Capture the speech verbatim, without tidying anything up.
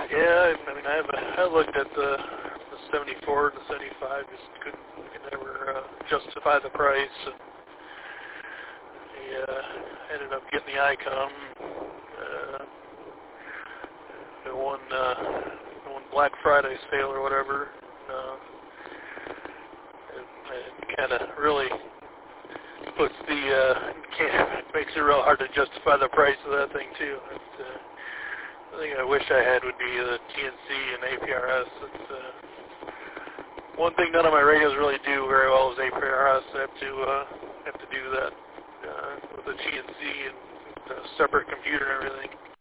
Yeah, I mean, I, have, I looked at the, the seventy-four and the seventy-five, just couldn't, could never uh, justify the price. And I uh, ended up getting the Icon. Uh, the one, uh, the one Black Friday sale or whatever. Uh, it it kind of really puts the, uh, it makes it real hard to justify the price of that thing too. It, uh, the thing I wish I had would be the T N C and A P R S. It's, uh, one thing none of my radios really do very well is A P R S. I have to uh, have to do that uh, with the T N C and the separate computer and everything.